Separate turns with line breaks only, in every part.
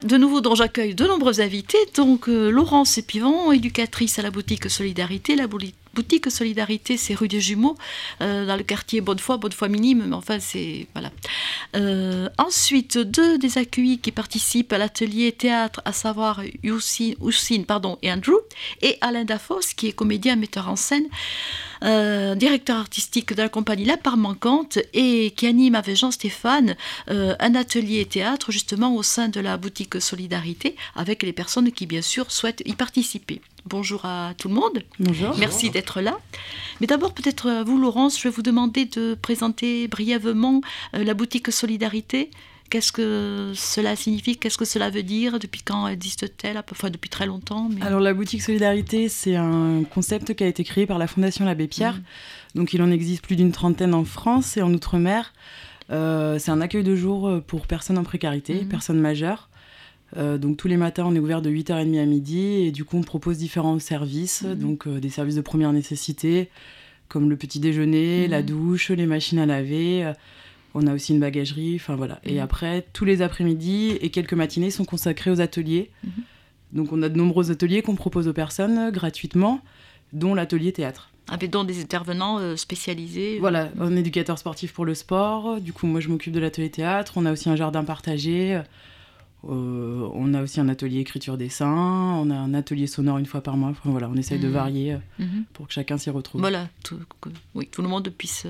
De nouveau, dont j'accueille de nombreux invités. Donc, Laurence Épivon, éducatrice à la boutique Solidarité. La boutique Solidarité, c'est rue des Jumeaux, dans le quartier Bonnefoy minime, mais enfin, c'est... Voilà. Ensuite, deux des accueillis qui participent à l'atelier théâtre, à savoir Houssine et Andrew, et Alain Dafos, qui est comédien, metteur en scène, directeur artistique de la compagnie La Part Manquante, et qui anime avec Jean-Stéphane un atelier théâtre, justement, au sein de la boutique Solidarité, avec les personnes qui, bien sûr, souhaitent y participer. Bonjour à tout le monde.
Bonjour.
Merci d'être là. Mais d'abord, peut-être à vous, Laurence, je vais vous demander de présenter brièvement la boutique Solidarité. Qu'est-ce que cela signifie? Qu'est-ce que cela veut dire? Depuis quand existe-t-elle? Enfin, depuis très longtemps. Mais...
Alors, la boutique Solidarité, c'est un concept qui a été créé par la Fondation l'Abbé Pierre. Donc, il en existe plus d'une trentaine en France et en Outre-mer. C'est un accueil de jour pour personnes en précarité, personnes majeures. Donc tous les matins on est ouvert de 8h30 à midi et du coup on propose différents services, donc des services de première nécessité comme le petit déjeuner, la douche, les machines à laver, on a aussi une bagagerie, enfin voilà. Et après tous les après-midi et quelques matinées sont consacrés aux ateliers. Donc on a de nombreux ateliers qu'on propose aux personnes gratuitement, dont l'atelier théâtre.
Avec donc des intervenants spécialisés.
Voilà, un éducateur sportif pour le sport, du coup moi je m'occupe de l'atelier théâtre, on a aussi un jardin partagé. On a aussi un atelier écriture-dessin, on a un atelier sonore une fois par mois. Enfin, voilà, on essaye de varier pour que chacun s'y retrouve.
Voilà, tout le monde puisse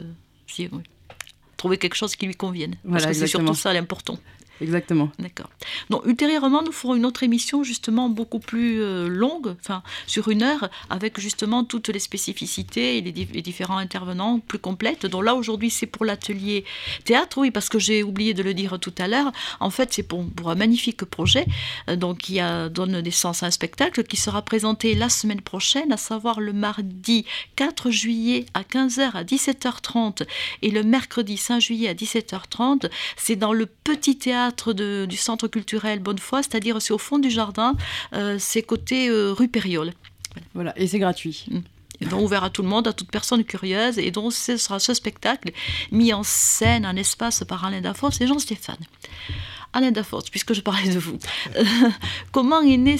trouver quelque chose qui lui convienne.
Voilà,
parce que c'est surtout ça l'important.
Exactement.
D'accord. Donc, ultérieurement, nous ferons une autre émission justement beaucoup plus longue, sur 1 heure, avec justement toutes les spécificités et les différents intervenants plus complètes. Donc là, aujourd'hui, c'est pour l'atelier théâtre, oui, parce que j'ai oublié de le dire tout à l'heure. En fait, c'est pour un magnifique projet qui donne naissance à un spectacle qui sera présenté la semaine prochaine, à savoir le mardi 4 juillet à 15h à 17h30 et le mercredi 5 juillet à 17h30. C'est dans le petit théâtre du centre culturel Bonnefoy, c'est-à-dire c'est au fond du jardin, c'est côté rue Périole.
Voilà, et c'est gratuit.
Et donc ouvert à tout le monde, à toute personne curieuse, et donc ce sera ce spectacle mis en scène, en espace par Alain Dafos et Jean-Stéphane. Alain Dafos, puisque je parlais de vous, comment est née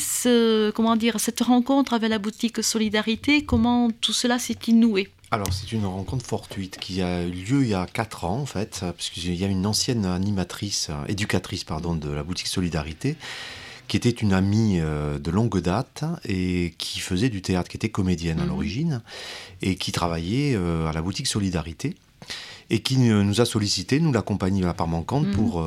cette rencontre avec la boutique Solidarité? Comment tout cela s'est-il noué?
Alors, c'est une rencontre fortuite qui a eu lieu il y a 4 ans, en fait, puisqu'il y a une ancienne éducatrice de la boutique Solidarité, qui était une amie de longue date et qui faisait du théâtre, qui était comédienne à l'origine, et qui travaillait à la boutique Solidarité, et qui nous a sollicité, nous, la compagnie La Part Manquante,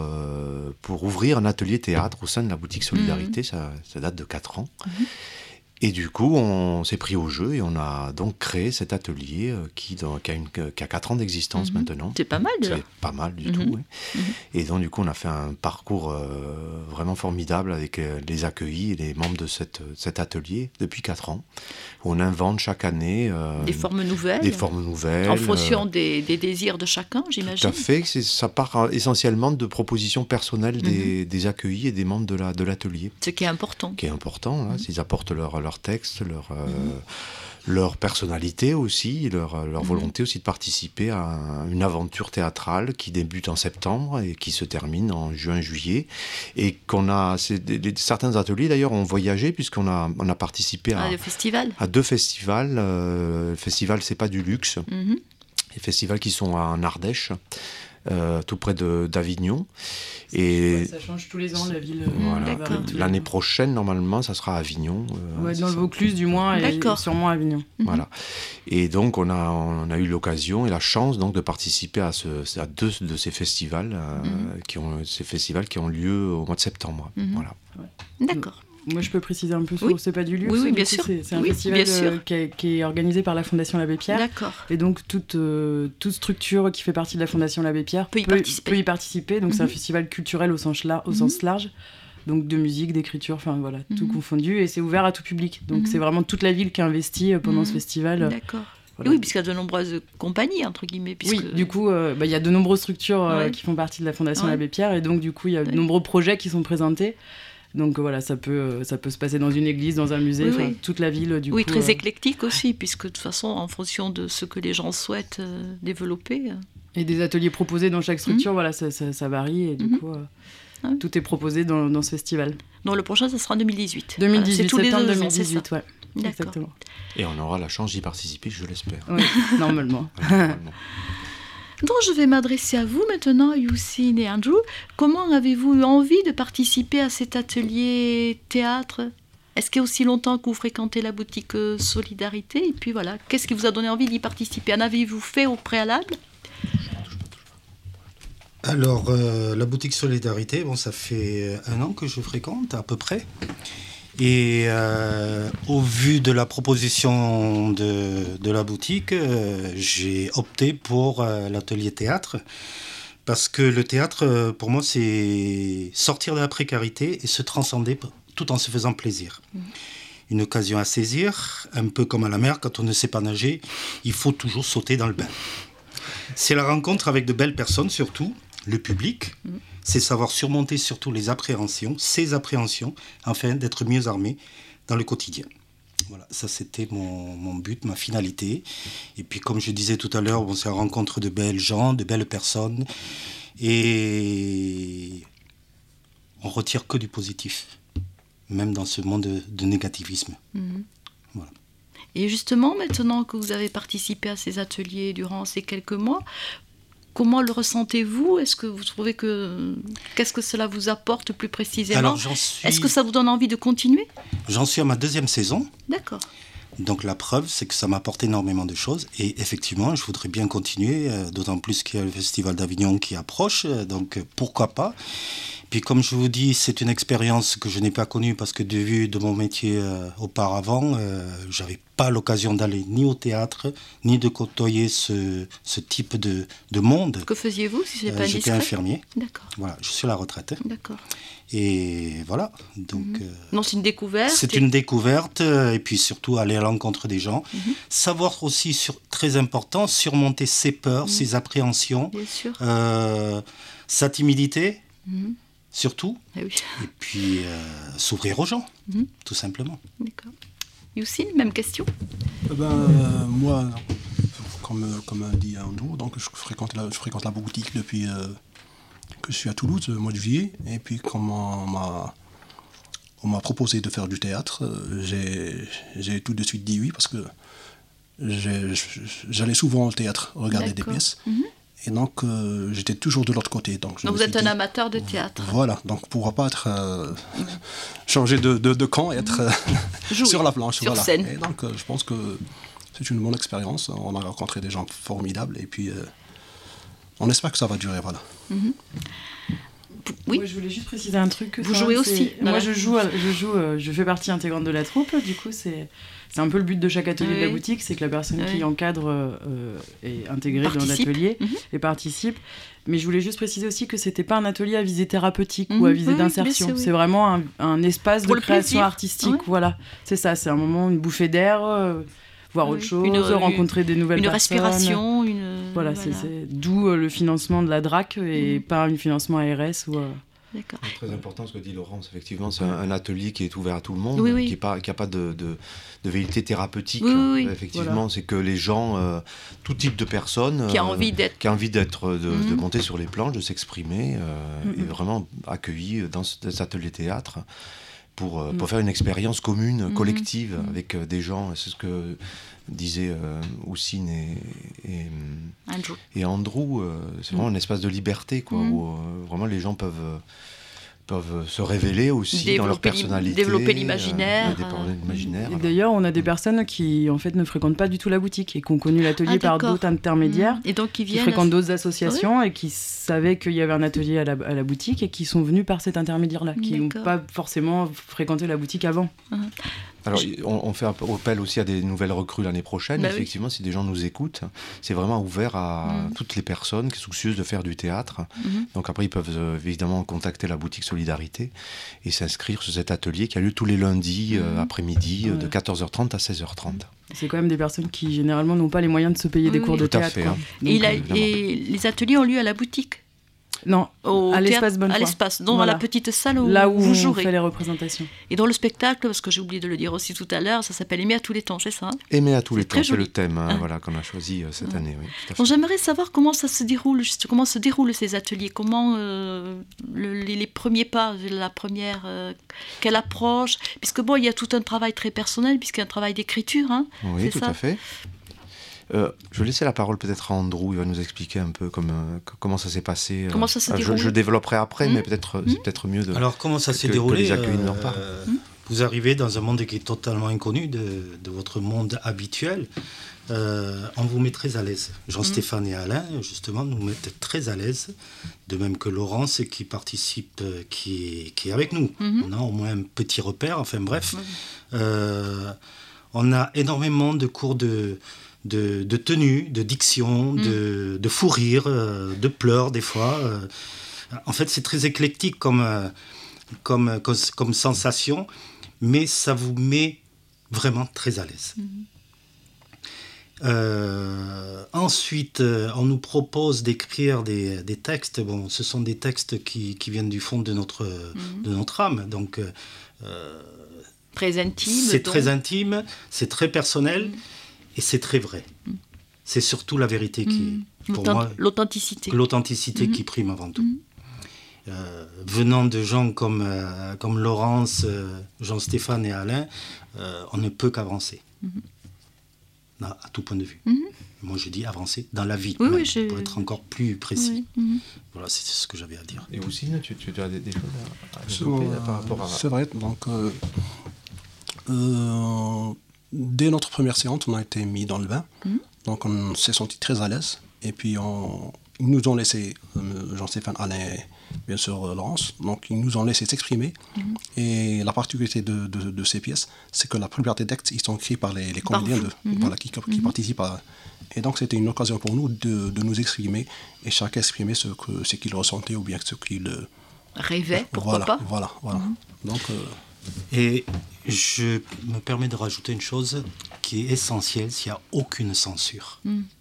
pour ouvrir un atelier théâtre au sein de la boutique Solidarité. Ça date de 4 ans. Et du coup, on s'est pris au jeu et on a donc créé cet atelier qui a 4 ans d'existence maintenant.
C'est pas mal, déjà.
C'est pas mal du tout, oui. Et donc, du coup, on a fait un parcours vraiment formidable avec les accueillis et les membres de cet atelier depuis 4 ans. On invente chaque année
des formes nouvelles. En fonction des désirs de chacun, j'imagine.
Tout à fait. Ça part essentiellement de propositions personnelles des accueillis et des membres de l'atelier.
Ce qui est important.
Ils apportent leur texte, leur personnalité aussi, leur volonté aussi de participer à une aventure théâtrale qui débute en septembre et qui se termine en juin-juillet. Et certains ateliers d'ailleurs ont voyagé puisqu'on a participé à 2 festivals. Le festival C'est pas du luxe. Les festivals qui sont en Ardèche. Tout près d'Avignon.
Et ça change tous les ans, la ville.
Voilà. L'année prochaine, normalement, ça sera à Avignon.
Dans le Vaucluse, du moins, et sûrement à Avignon.
Voilà. Et donc, on a eu l'occasion et la chance donc, de participer à 2 de ces festivals, qui ont lieu au mois de septembre. Voilà.
D'accord.
Moi, je peux préciser un peu sur C'est pas du luxe.
Oui, bien sûr.
C'est un festival qui est organisé par la Fondation l'Abbé Pierre.
D'accord.
Et donc, toute structure qui fait partie de la Fondation l'Abbé Pierre peut y participer. Donc, c'est un festival culturel au sens large. Donc, de musique, d'écriture, enfin voilà, tout confondu. Et c'est ouvert à tout public. Donc, c'est vraiment toute la ville qui investit pendant ce festival.
D'accord. Voilà. Oui, puisqu'il y a de nombreuses compagnies, entre guillemets.
Oui, du coup, il y a de nombreuses structures qui font partie de la Fondation l'Abbé Pierre. Et donc, du coup, il y a de nombreux projets qui sont présentés. Donc voilà, ça peut se passer dans une église, dans un musée, toute la ville du coup.
Oui, très éclectique aussi, puisque de toute façon, en fonction de ce que les gens souhaitent développer.
Et des ateliers proposés dans chaque structure, voilà, ça varie et du coup... Tout est proposé dans ce festival.
Donc le prochain, ça sera en 2018.
2018,
c'est tous les
septembre
2 ans,
2018,
c'est ça.
ouais. Exactement.
Et on aura la chance d'y participer, je l'espère.
Oui, normalement.
Donc je vais m'adresser à vous maintenant, Youssine et Andrew. Comment avez-vous eu envie de participer à cet atelier théâtre ? Est-ce qu'il y a aussi longtemps que vous fréquentez la boutique Solidarité ? Et puis voilà, qu'est-ce qui vous a donné envie d'y participer ? En avez-vous fait au préalable ?
Alors, la boutique Solidarité, ça fait 1 an que je fréquente à peu près. Et au vu de la proposition de la boutique, j'ai opté pour l'atelier théâtre. Parce que le théâtre, pour moi, c'est sortir de la précarité et se transcender tout en se faisant plaisir. Une occasion à saisir, un peu comme à la mer, quand on ne sait pas nager, il faut toujours sauter dans le bain. C'est la rencontre avec de belles personnes, surtout, le public. C'est savoir surmonter surtout ces appréhensions, afin d'être mieux armé dans le quotidien. Voilà, ça c'était mon but, ma finalité. Et puis comme je disais tout à l'heure, c'est la rencontre de belles gens, de belles personnes. Et on retire que du positif, même dans ce monde de négativisme. Voilà.
Et justement, maintenant que vous avez participé à ces ateliers durant ces quelques mois, comment le ressentez-vous ? Est-ce que vous trouvez qu'est-ce que cela vous apporte plus précisément ?
Alors,
Est-ce que ça vous donne envie de continuer ?
J'en suis à ma 2e saison.
D'accord.
Donc la preuve, c'est que ça m'apporte énormément de choses. Et effectivement, je voudrais bien continuer, d'autant plus qu'il y a le Festival d'Avignon qui approche. Donc pourquoi pas ? Puis comme je vous dis, c'est une expérience que je n'ai pas connue parce que de vue de mon métier auparavant, j'avais pas l'occasion d'aller ni au théâtre, ni de côtoyer ce type de monde.
Que faisiez-vous, si ce n'est pas indiscret ?
J'étais infirmier.
D'accord.
Voilà, je suis à la retraite.
D'accord.
Et voilà. Donc,
non, c'est une découverte.
C'est une découverte, et puis surtout aller à l'encontre des gens. Savoir aussi, très important, surmonter ses peurs, ses appréhensions,
bien sûr.
sa timidité. Surtout,
oui.
Et puis s'ouvrir aux gens, tout simplement.
D'accord. Youssine, même question ?
Moi, comme dit Andrew, donc je fréquente la boutique depuis que je suis à Toulouse, au mois de juillet, et puis comme on m'a proposé de faire du théâtre, j'ai tout de suite dit oui, parce que j'allais souvent au théâtre regarder des pièces. Et donc, j'étais toujours de l'autre côté. Donc
vous êtes un amateur de théâtre.
Voilà, donc pourquoi pas être changer de camp et être sur la planche.
Sur scène.
Et donc, je pense que c'est une bonne expérience. On a rencontré des gens formidables et puis on espère que ça va durer, voilà.
Oui.
Moi, je voulais juste préciser un truc.
Vous jouez aussi.
Moi, je fais partie intégrante de la troupe. Du coup, c'est un peu le but de chaque atelier de la boutique, c'est que la personne qui encadre est intégrée dans l'atelier et participe. Mais je voulais juste préciser aussi que c'était pas un atelier à visée thérapeutique ou à visée d'insertion. C'est vraiment un espace de création artistique. Voilà, c'est ça. C'est un moment, une bouffée d'air. Voir autre chose, rencontrer des nouvelles personnes.
Une respiration.
Voilà, c'est d'où le financement de la DRAC et pas un financement ARS.
D'accord.
C'est très important ce que dit Laurence, effectivement, c'est un atelier qui est ouvert à tout le monde, qui n'a pas de vérité thérapeutique. Effectivement, voilà. C'est que les gens, tout type de personnes, qui a envie de monter sur les planches, de s'exprimer, est vraiment accueilli dans cet atelier théâtre. Pour faire une expérience commune, collective, avec des gens. C'est ce que disaient Oussine et Andrew. C'est vraiment un espace de liberté, quoi, où vraiment les gens peuvent se révéler aussi dans leur personnalité.
Développer l'imaginaire.
Et d'ailleurs, on a des personnes qui, en fait, ne fréquentent pas du tout la boutique et qui ont connu l'atelier par d'autres intermédiaires.
Et donc, qui
fréquentent d'autres associations et qui savaient qu'il y avait un atelier à la boutique et qui sont venus par cet intermédiaire-là, qui n'ont pas forcément fréquenté la boutique avant.
Alors, on fait appel aussi à des nouvelles recrues l'année prochaine. Effectivement, si des gens nous écoutent, c'est vraiment ouvert à toutes les personnes qui sont soucieuses de faire du théâtre. Donc après, ils peuvent évidemment contacter la boutique Solidarité et s'inscrire sur cet atelier qui a lieu tous les lundis après-midi de 14h30 à 16h30.
C'est quand même des personnes qui, généralement, n'ont pas les moyens de se payer des cours de théâtre.
Tout à fait.
Donc,
et les ateliers ont lieu à la boutique.
Non, à l'espace Bonnefoy.
À l'espace, dans
Voilà.
la petite salle où,
Là où
vous
on
jouerez.
fait les représentations.
Et dans le spectacle, parce que j'ai oublié de le dire aussi tout à l'heure, ça s'appelle Aimer à tous les temps, c'est ça, hein?
Aimer à tous les
C'est très
temps, c'est le
joli.
thème
Ah.
voilà, qu'on a choisi cette année. Oui, tout à fait.
Bon, j'aimerais savoir comment ça se déroule, comment se déroulent ces ateliers, comment les premiers pas, la première, quelle approche, puisque bon, il y a tout un travail très personnel, puisqu'il y a un travail d'écriture, hein,
Oui,
c'est
tout
ça
à fait. Je vais laisser la parole peut-être à Andrew, il va nous expliquer un peu comment ça s'est passé.
Comment ça s'est déroulé.
Je développerai après, mais peut-être c'est peut-être mieux de...
Alors, comment ça s'est
que
déroulé
les accueillis en parlent.
Vous arrivez dans un monde qui est totalement inconnu de votre monde habituel. On vous met très à l'aise. Jean-Stéphane et Alain, justement, nous mettent très à l'aise. De même que Laurence, qui participe, qui est avec nous. On a au moins un petit repère, enfin bref. On a énormément de cours de tenue, de diction, de fou rire, de pleurs des fois. En fait, c'est très éclectique comme sensation, mais ça vous met vraiment très à l'aise. Ensuite, on nous propose d'écrire des textes. Bon, ce sont des textes qui viennent du fond de notre âme. Donc,
très intime.
c'est très intime, c'est très personnel et c'est très vrai. C'est surtout la vérité qui, pour moi,
l'authenticité
qui prime avant tout. Venant de gens comme Laurence, Jean-Stéphane et Alain, on ne peut qu'avancer. À tout point de vue. Moi, je dis avancer dans la vie, pour être encore plus précis. Voilà, c'est ce que j'avais à dire.
Et aussi, tu as des choses à développer par rapport à...
C'est vrai, donc dès notre première séance, on a été mis dans le bain, donc on s'est senti très à l'aise, et puis ils nous ont laissé, Jean-Stéphane, Alain, bien sûr Laurence, donc ils nous ont laissé s'exprimer, et la particularité de ces pièces, c'est que la plupart des textes, ils sont écrits par les comédiens qui participent à... Et donc c'était une occasion pour nous de nous exprimer, et chacun exprimer ce qu'il ressentait, ou bien ce qu'il...
rêvait, pourquoi pas.
Voilà. Donc...
Et je me permets de rajouter une chose qui est essentielle, s'il n'y a aucune censure.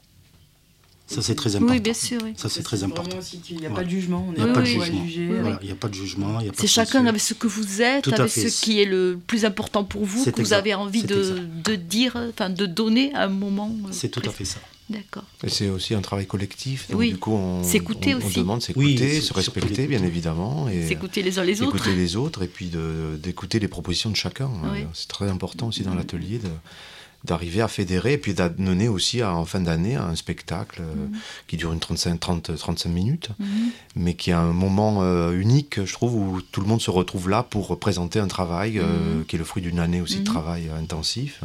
Ça, c'est très important.
Oui, bien sûr. Oui.
Ça, c'est très important.
Vraiment aussi qu'il n'y a pas de jugement.
Il n'y a pas de jugement.
Juger.
Il n'y a pas de jugement.
C'est chacun avec ce que vous êtes, avec ce qui est le plus important pour vous, que vous avez envie de dire, enfin de donner à un moment.
C'est tout à fait ça.
D'accord.
Et c'est aussi un travail collectif. Donc du coup, on demande de s'écouter, se respecter, bien évidemment. Et
s'écouter les uns les autres.
Écouter les autres et puis d'écouter les propositions de chacun. Oui. C'est très important aussi dans l'atelier d'arriver à fédérer et puis d'amener aussi en fin d'année un spectacle qui dure 35 minutes, mais qui est un moment unique, je trouve, où tout le monde se retrouve là pour présenter un travail qui est le fruit d'une année aussi de travail intensif.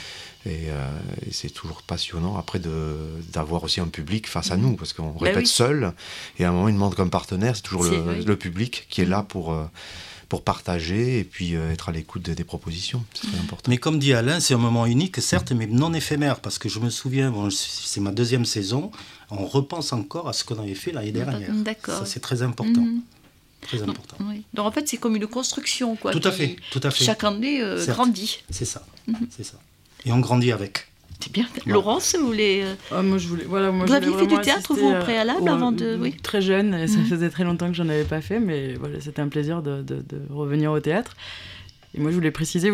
Et c'est toujours passionnant après d'avoir aussi un public face à nous, parce qu'on répète seul, et à un moment il manque un partenaire, c'est toujours le public qui est là pour partager et puis être à l'écoute des propositions. C'est très important.
Mais comme dit Alain, c'est un moment unique, certes, mais non éphémère, parce que je me souviens, c'est ma 2e saison, on repense encore à ce qu'on avait fait l'année dernière.
D'accord.
Ça, c'est très important. Très important.
Oui. Donc en fait, c'est comme une construction, quoi.
Tout à fait.
Chaque année grandit.
C'est ça. C'est ça. Et on grandit avec.
C'est bien. Laurence, vous voulez...
moi, je voulais,
vous aviez fait du théâtre, vous, au préalable, avant de... Oui.
Très jeune, et ça faisait très longtemps que j'en avais pas fait, mais voilà, c'était un plaisir de revenir au théâtre. Et moi, je voulais préciser,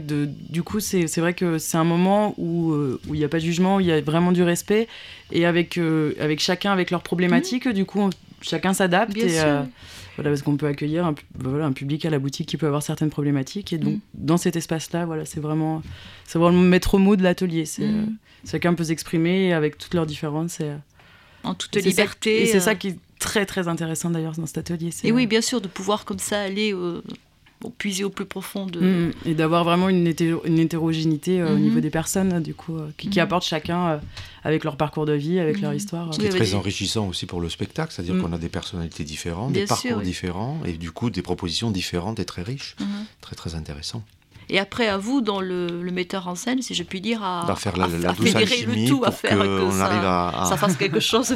du coup, c'est vrai que c'est un moment où il n'y a pas de jugement, où il y a vraiment du respect, et avec chacun, avec leurs problématiques, du coup, chacun s'adapte.
Bien sûr.
Voilà, parce qu'on peut accueillir un public à la boutique qui peut avoir certaines problématiques. Et donc, dans cet espace-là, c'est vraiment le maître mot de l'atelier. Chacun peut s'exprimer avec toutes leurs différences.
En toute liberté.
Et c'est ça qui est très, très intéressant d'ailleurs dans cet atelier.
Et oui, bien sûr, de pouvoir comme ça aller puiser au plus profond.
Et d'avoir vraiment une hétérogénéité au niveau des personnes, du coup, qui apportent chacun avec leur parcours de vie, avec leur histoire.
Ce qui est très enrichissant aussi pour le spectacle, c'est-à-dire qu'on a des personnalités différentes, des parcours différents, et du coup des propositions différentes et très riches. Très très intéressant.
Et après, à vous, dans le metteur en scène, si je puis dire, à
faire la douce
fédérer
alchimie
le tout, à
pour
faire que ça fasse quelque chose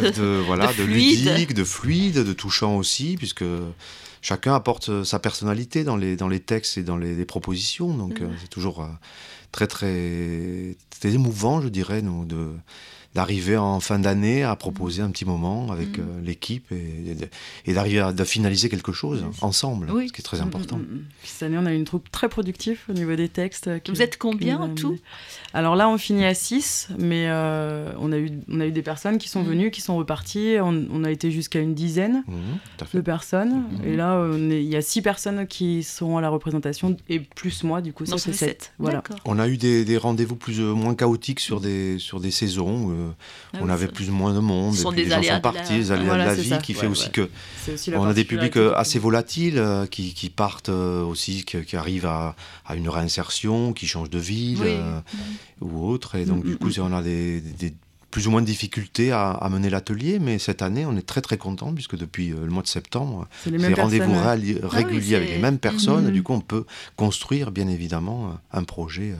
de ludique, de fluide, de touchant aussi, puisque chacun apporte sa personnalité dans les textes et dans les propositions. Donc c'est toujours très, très, très émouvant, je dirais, d'arriver en fin d'année à proposer un petit moment avec l'équipe et d'arriver à finaliser quelque chose ensemble, ce qui est très important.
Puis cette année, on a eu une troupe très productive au niveau des textes.
Vous êtes combien en tout ?
Alors là, on finit à 6, mais on a eu des personnes qui sont venues, qui sont reparties. On a été jusqu'à une dizaine de personnes. Et là, il y a 6 personnes qui sont à la représentation, et plus moi, du coup, ça fait 7. Voilà.
On a eu des rendez-vous plus ou moins chaotiques sur des saisons où on avait plus ou moins de monde, et puis les gens sont partis, les aléas de la vie, qui fait aussi que on a des publics assez volatiles qui partent aussi, qui arrivent à une réinsertion, qui changent de ville ou autre, et donc du coup on a des plus ou moins de difficultés à mener l'atelier, mais cette année on est très très content puisque depuis le mois de septembre c'est rendez-vous réguliers avec les mêmes personnes, et du coup on peut construire bien évidemment un projet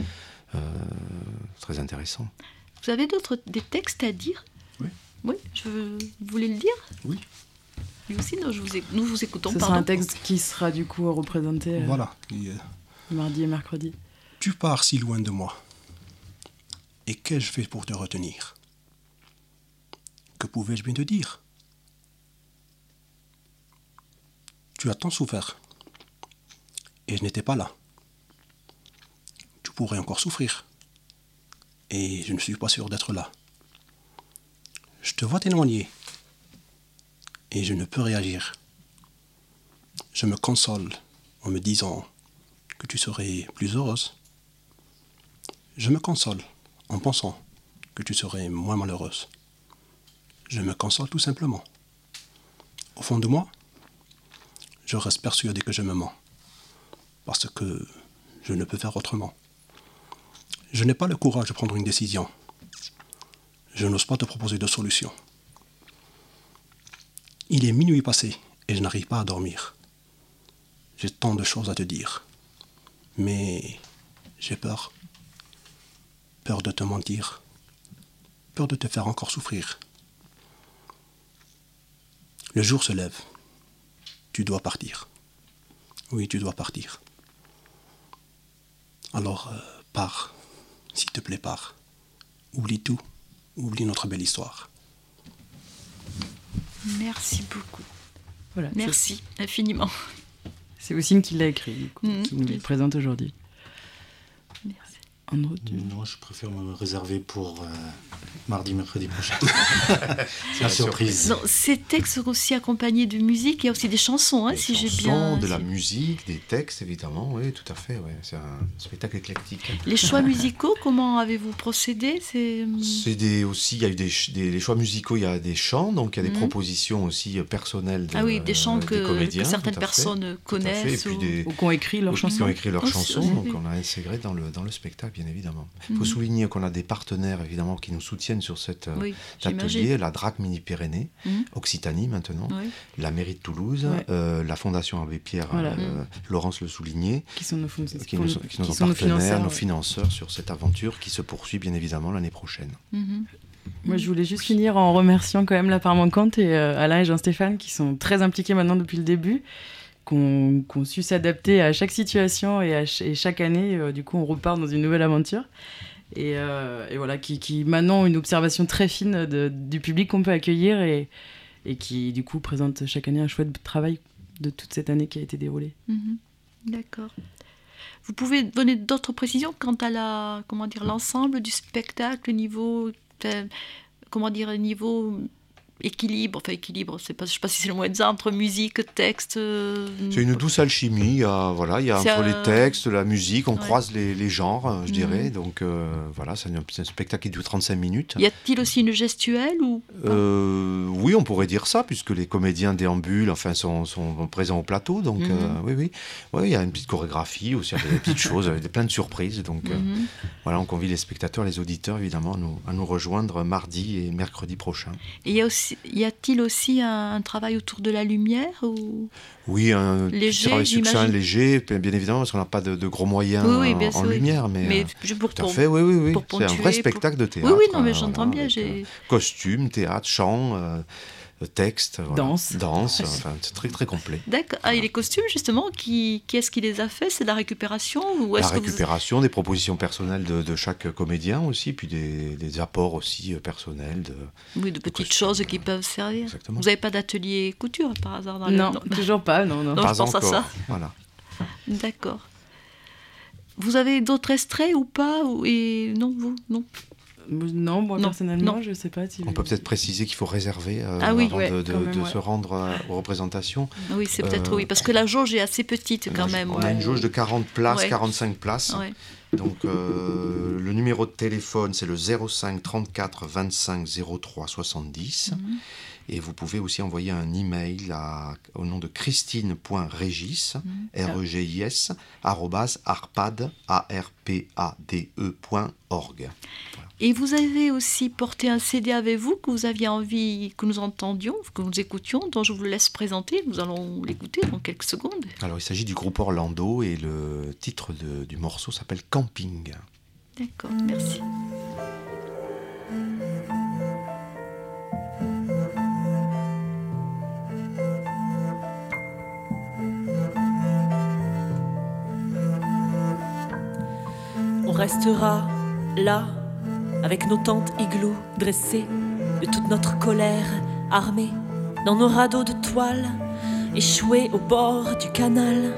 très intéressant.
Vous avez des textes à dire ? Oui, vous voulez le dire ?
Oui.
Et aussi, nous vous écoutons.
Ce sera un texte qui sera du coup représenté mardi et mercredi.
Tu pars si loin de moi. Et qu'ai-je fait pour te retenir ? Que pouvais-je bien te dire ? Tu as tant souffert. Et je n'étais pas là. Tu pourrais encore souffrir. Et je ne suis pas sûr d'être là. Je te vois t'éloigner. Et je ne peux réagir. Je me console en me disant que tu serais plus heureuse. Je me console en pensant que tu serais moins malheureuse. Je me console tout simplement. Au fond de moi, je reste persuadé que je me mens. Parce que je ne peux faire autrement. Je n'ai pas le courage de prendre une décision. Je n'ose pas te proposer de solution. Il est minuit passé et je n'arrive pas à dormir. J'ai tant de choses à te dire. Mais j'ai peur. Peur de te mentir. Peur de te faire encore souffrir. Le jour se lève. Tu dois partir. Oui, tu dois partir. Alors, pars. S'il te plaît, pars. Oublie tout. Oublie notre belle histoire.
Merci beaucoup.
Voilà,
merci infiniment.
C'est Ossine qui l'a écrit, du coup, qui nous le présente aujourd'hui.
Merci.
Andrew,
Non, je préfère me réserver pour mardi, mercredi prochain. C'est la surprise.
Non, ces textes sont aussi accompagnés de musique, il y a aussi des chansons, si j'ai bien...
De la musique, des textes, évidemment, oui, tout à fait. Ouais. C'est un spectacle éclectique.
Les choix musicaux, comment avez-vous procédé ?
Il y a eu des choix musicaux, il y a des chants, donc il y a des propositions aussi personnelles
des chants
des comédiens,
que certaines personnes connaissent
ou
qui ont écrit leurs
chansons. Donc on a intégré dans le spectacle, bien évidemment. Il faut souligner qu'on a des partenaires, évidemment, qui nous soutiennent sur cet atelier, la DRAC Midi-Pyrénées, Occitanie maintenant, la mairie de Toulouse, la Fondation Abbé Pierre, Laurence le soulignait,
qui sont nos
partenaires, nos financeurs sur cette aventure qui se poursuit bien évidemment l'année prochaine.
Moi, je voulais juste finir en remerciant quand même la part manquante et Alain et Jean-Stéphane qui sont très impliqués maintenant depuis le début, qu'on su s'adapter à chaque situation et chaque année, du coup, on repart dans une nouvelle aventure. Et voilà, qui maintenant ont une observation très fine du public qu'on peut accueillir et qui, du coup, présente chaque année un chouette travail de toute cette année qui a été déroulée.
D'accord. Vous pouvez donner d'autres précisions quant à l'ensemble du spectacle, niveau équilibre, je sais pas si c'est le mot exact, entre musique, texte.
C'est une douce alchimie. Il y a entre les textes, la musique, on croise les genres, je dirais. Donc voilà, c'est un spectacle qui dure 35 minutes.
Y a-t-il aussi une gestuelle ou
oui, on pourrait dire ça, puisque les comédiens déambulent, sont présents au plateau. Donc oui, il y a une petite chorégraphie aussi, des petites choses, plein de surprises. Donc voilà, on convie les spectateurs, les auditeurs, évidemment, à nous rejoindre mardi et mercredi prochain.
Et y a-t-il aussi un travail autour de la lumière ou...
Oui, un travail succinct, léger, bien évidemment, parce qu'on n'a pas de gros moyens en lumière. Mais tout à fait, oui. C'est un vrai spectacle de théâtre.
Oui, non, mais j'entends bien.
Costumes, théâtre, chant, texte,
danse.
Enfin, c'est très très complet.
D'accord. Ah, et les costumes, justement, qui est-ce qui les a fait? C'est de la récupération ou
La récupération, des propositions personnelles de chaque comédien aussi, puis des apports aussi personnels.
Oui, de petites choses qui peuvent servir.
Exactement.
Vous n'avez pas d'atelier couture par hasard dans
Non, toujours pas, non.
Non,
Pas
je pense
encore.
à ça.
Voilà.
D'accord. Vous avez d'autres extraits ou pas et non, vous non.
Non, moi
Non,
personnellement,
non.
je sais pas.
On peut peut-être préciser qu'il faut réserver
Ah oui,
avant
ouais,
de
quand même,
se rendre aux représentations.
Oui, c'est peut-être oui, parce que la jauge est assez petite quand même.
On a une jauge de 40 places,
Ouais.
45 places.
Ouais.
Donc le numéro de téléphone, c'est le 05 34 25 03 70. Et vous pouvez aussi envoyer un email au nom de christine.regis, R-E-G-I-S, @arpade.org.
Et vous avez aussi porté un CD avec vous que vous aviez envie que nous entendions, que nous écoutions, dont je vous le laisse présenter. Nous allons l'écouter dans quelques secondes.
Alors il s'agit du groupe Orlando et le titre du morceau s'appelle Camping.
D'accord, merci.
On restera là, avec nos tentes igloos dressées, de toute notre colère armée, dans nos radeaux de toile, échoués au bord du canal.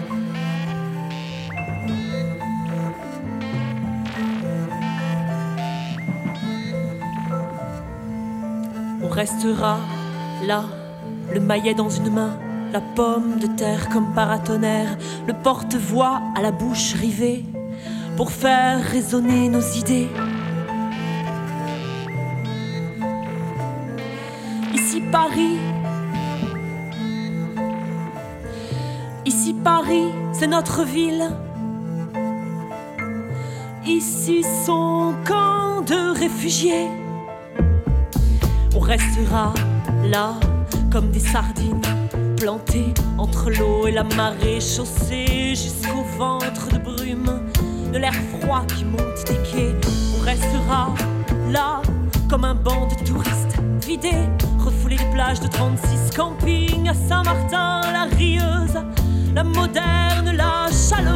On restera là, le maillet dans une main, la pomme de terre comme paratonnerre, le porte-voix à la bouche rivée, pour faire résonner nos idées. Ici Paris, c'est notre ville. Ici son camp de réfugiés. On restera là comme des sardines, plantés entre l'eau et la marée, chaussés jusqu'au ventre de brume de l'air froid qui monte des quais. On restera là comme un banc de touristes vidés, refoulés des plages de 36 campings à Saint-Martin, la rieuse, la moderne, la chaleureuse.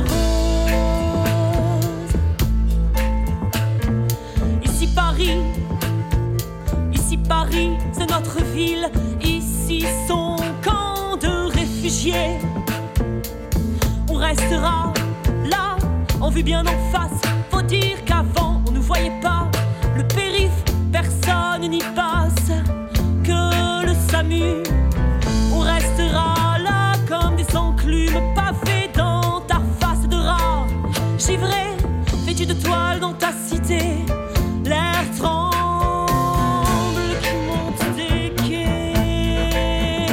Ici Paris, c'est notre ville. Ici son camp de réfugiés. On restera là, en vue bien en face. Faut dire qu'avant on nous voyait pas. Le périph', personne n'y passe. Que le SAMU. On restera là comme des enclumes pavés dans ta face de rat. Givré, vêtu de toile dans ta cité. L'air tremble qui monte des quais.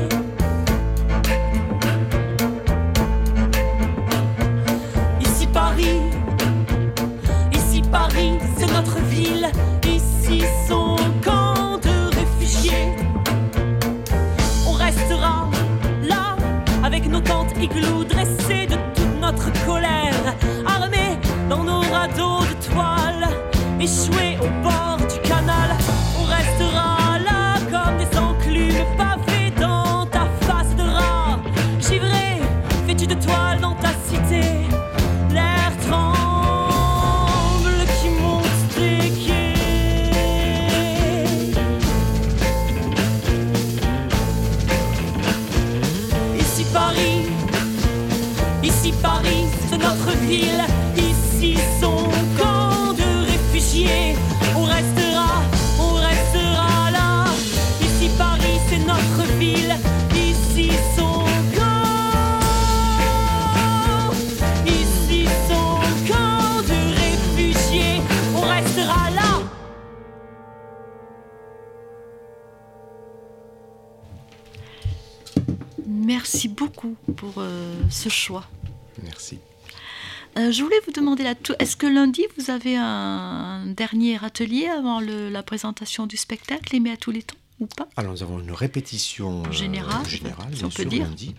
Ici Paris, c'est notre ville. Ici son camp de réfugiés. On restera là, avec nos tentes igloos dressées de toute notre colère, armés dans nos radeaux de toile, échoués au bord du canal. On restera là comme des enclumes pavés dans ta face de rat. Givré, vêtu de toile dans ta cité. L'air tremble qui monte des quais. Ici Paris, c'est notre ville. Ici son camp de réfugiés. On restera là. Ici Paris, c'est notre ville. Ici son camp. Ici son camp de réfugiés. On restera là.
Merci beaucoup pour ce choix.
Merci.
Je voulais vous demander est-ce que lundi vous avez un dernier atelier avant la présentation du spectacle Aimer à tous les temps ou pas?
Alors nous avons une répétition générale
si
bien
on peut
sûr,
dire.
lundi.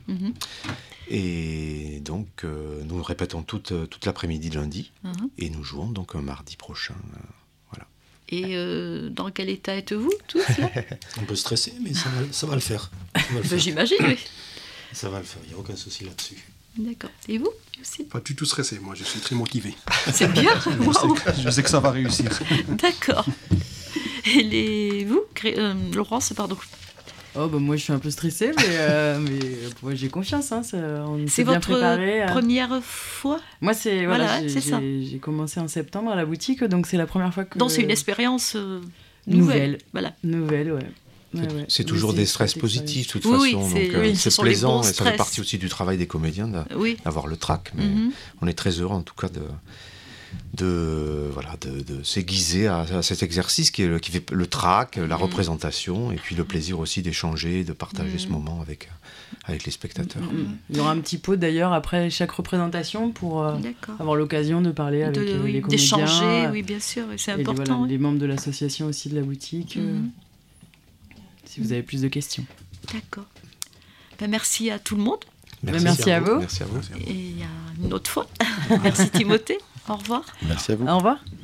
Et donc nous répétons toute l'après-midi lundi et nous jouons donc un mardi prochain. Voilà.
Et dans quel état êtes-vous tous là?
Un peu stressé, mais ça va le faire.
J'imagine, oui.
Ça va le faire, il n'y a aucun souci là-dessus.
D'accord. Et vous aussi?
Pas du tout stressé, moi je suis très motivé.
C'est bien. Wow.
Je sais que ça va réussir.
D'accord. Et vous, Laurence, pardon.
Oh, bah moi je suis un peu stressée, mais moi, j'ai confiance. Hein, on
c'est
bien
votre
préparé,
première fois?
Moi, c'est
ça.
J'ai commencé en septembre à la boutique, donc c'est la première fois que.
Donc c'est une expérience
nouvelle.
Voilà.
Nouvelle, ouais.
C'est toujours des stress positifs, de toute façon.
Oui,
donc c'est plaisant et ça fait partie aussi du travail des comédiens d'avoir le trac. Mais on est très heureux en tout cas de s'aiguiser à cet exercice qui fait le trac, la représentation et puis le plaisir aussi d'échanger, de partager ce moment avec les spectateurs.
Il y aura un petit pot d'ailleurs après chaque représentation pour avoir l'occasion de parler avec les comédiens.
D'échanger, oui bien sûr, et c'est important.
Voilà, les membres de l'association aussi de la boutique. Si vous avez plus de questions.
D'accord. Merci à tout le monde.
Merci à vous.
Merci à vous.
Et à une autre fois. Merci Timothée. Au revoir.
Merci à vous.
Au revoir.